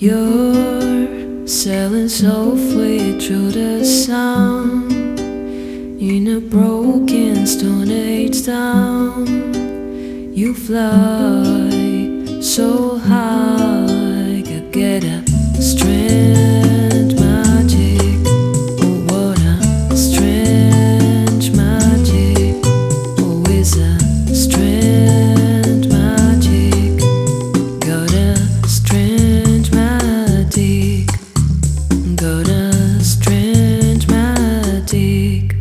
You're sailing softly through the sound in a broken stone age town. You fly so high, could get a strange magic. Oh, what a strange magic. Oh, it's a strange magic. Got a strange magic. Got a strange magic.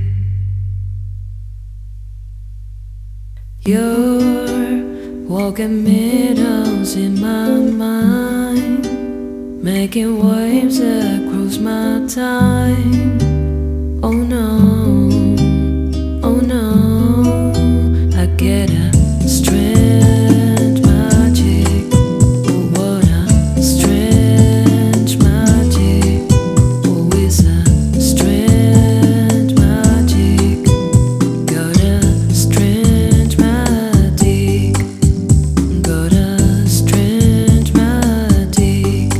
You're walking meadows in my mind, making waves across my time. Oh no, oh no, I get a strange magic. Oh, what a strange magic. Oh, it's a strange magic. Got a strange magic. Got a strange magic.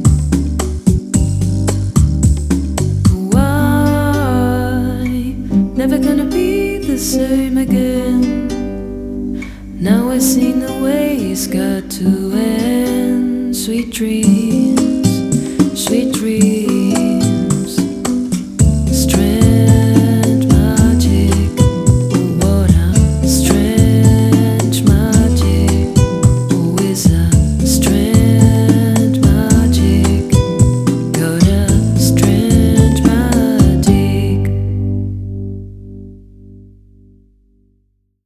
Why never gonna be the same again? Now I seen the way it's got to end. Sweet dreams.